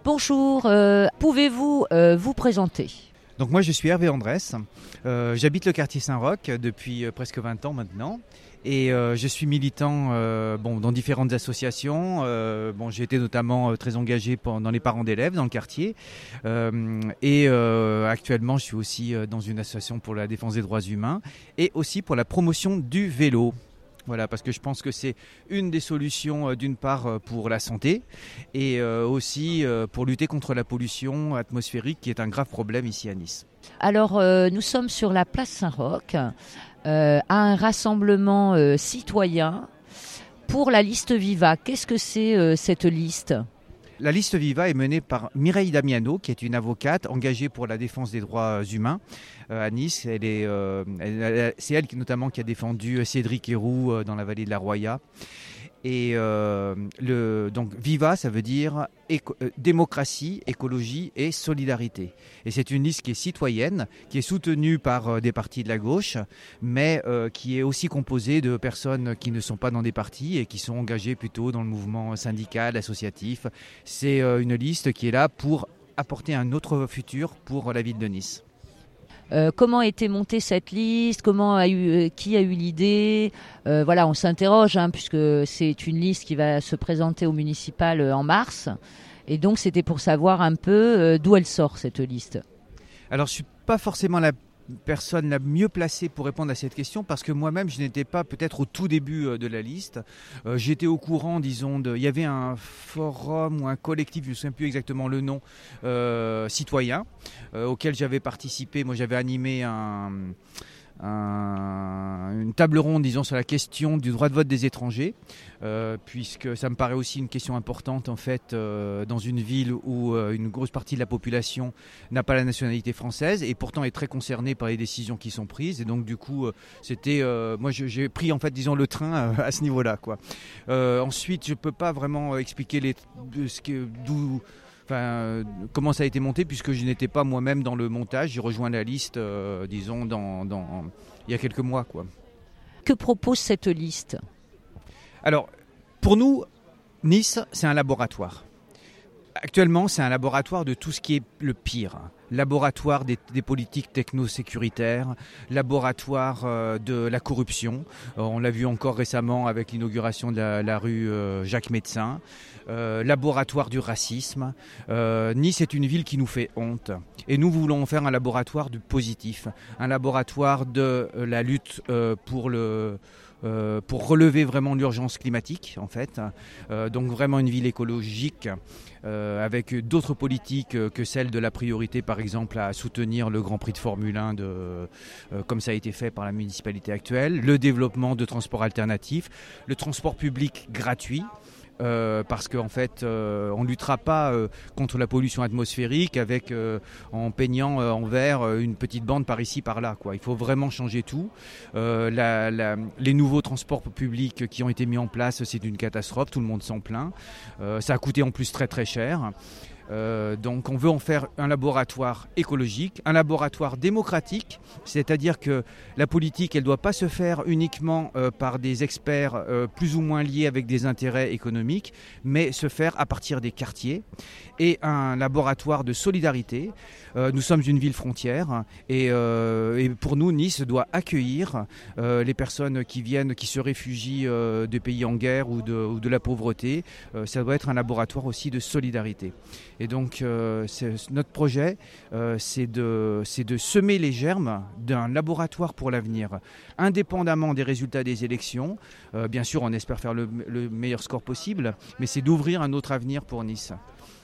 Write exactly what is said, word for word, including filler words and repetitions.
Bonjour, euh, pouvez-vous euh, vous présenter ? Donc moi je suis Hervé Andrès, euh, j'habite le quartier Saint-Roch depuis euh, presque vingt ans maintenant et euh, je suis militant euh, bon, dans différentes associations. Euh, bon, j'ai été notamment euh, très engagé dans les parents d'élèves dans le quartier euh, et euh, actuellement je suis aussi euh, dans une association pour la défense des droits humains et aussi pour la promotion du vélo. Voilà, parce que je pense que c'est une des solutions euh, d'une part euh, pour la santé et euh, aussi euh, pour lutter contre la pollution atmosphérique qui est un grave problème ici à Nice. Alors, euh, nous sommes sur la place Saint-Roch euh, à un rassemblement euh, citoyen pour la liste Viva. Qu'est-ce que c'est euh, cette liste ? La liste Viva est menée par Mireille Damiano, qui est une avocate engagée pour la défense des droits humains euh, à Nice. Elle est, euh, elle, elle, c'est elle qui, notamment qui a défendu Cédric Héroux euh, dans la vallée de la Roya. Et euh, le, donc Viva, ça veut dire éco- euh, démocratie, écologie et solidarité. Et c'est une liste qui est citoyenne, qui est soutenue par euh, des partis de la gauche, mais euh, qui est aussi composée de personnes qui ne sont pas dans des partis et qui sont engagées plutôt dans le mouvement syndical, associatif. C'est euh, une liste qui est là pour apporter un autre futur pour la ville de Nice. Euh, comment a été montée cette liste ? Comment a eu, euh, qui a eu l'idée ? euh, Voilà, on s'interroge, hein, puisque c'est une liste qui va se présenter au municipal euh, en mars. Et donc, c'était pour savoir un peu euh, d'où elle sort, cette liste. Alors, je ne suis pas forcément la personne la mieux placée pour répondre à cette question parce que moi-même, je n'étais pas peut-être au tout début de la liste. Euh, j'étais au courant, disons, de, il y avait un forum ou un collectif, je ne me souviens plus exactement le nom, euh, citoyen, euh, auquel j'avais participé. Moi, j'avais animé un... Un, une table ronde, disons, sur la question du droit de vote des étrangers, euh, puisque ça me paraît aussi une question importante, en fait, euh, dans une ville où euh, une grosse partie de la population n'a pas la nationalité française et pourtant est très concernée par les décisions qui sont prises. Et donc, du coup, euh, c'était, euh, moi, je, j'ai pris, en fait, disons, le train euh, à ce niveau-là, quoi. Euh, ensuite, je peux pas vraiment expliquer les, ce que, d'où. Enfin, euh, comment ça a été monté puisque je n'étais pas moi-même dans le montage. J'ai rejoint la liste, euh, disons, dans, dans, il y a quelques mois, quoi. Que propose cette liste ? Alors, pour nous, Nice, c'est un laboratoire. Actuellement, c'est un laboratoire de tout ce qui est le pire. Laboratoire des, des politiques techno-sécuritaires, laboratoire euh, de la corruption. Euh, on l'a vu encore récemment avec l'inauguration de la, la rue euh, Jacques Médecin. Euh, laboratoire du racisme. Euh, Nice est une ville qui nous fait honte. Et nous voulons faire un laboratoire du positif. Un laboratoire de euh, la lutte euh, pour le... Euh, pour relever vraiment l'urgence climatique, en fait. Euh, donc vraiment une ville écologique euh, avec d'autres politiques euh, que celle de la priorité, par exemple, à soutenir le Grand Prix de Formule un, de, euh, comme ça a été fait par la municipalité actuelle, le développement de transports alternatifs, le transport public gratuit. Euh, parce qu'en fait, euh, on ne luttera pas euh, contre la pollution atmosphérique avec, euh, en peignant euh, en vert euh, une petite bande par ici, par là, quoi. Il faut vraiment changer tout. Euh, la, la, les nouveaux transports publics qui ont été mis en place, c'est une catastrophe, tout le monde s'en plaint. Euh, ça a coûté en plus très très cher. Euh, donc on veut en faire un laboratoire écologique, un laboratoire démocratique, c'est-à-dire que la politique, elle ne doit pas se faire uniquement euh, par des experts euh, plus ou moins liés avec des intérêts économiques, mais se faire à partir des quartiers, et un laboratoire de solidarité. Euh, nous sommes une ville frontière et, euh, et pour nous, Nice doit accueillir euh, les personnes qui viennent, qui se réfugient euh, des pays en guerre ou de, ou de la pauvreté. Euh, ça doit être un laboratoire aussi de solidarité. Et donc, euh, c'est, notre projet, euh, c'est, de, c'est de semer les germes d'un laboratoire pour l'avenir, indépendamment des résultats des élections. Euh, bien sûr, on espère faire le, le meilleur score possible, mais c'est d'ouvrir un autre avenir pour Nice.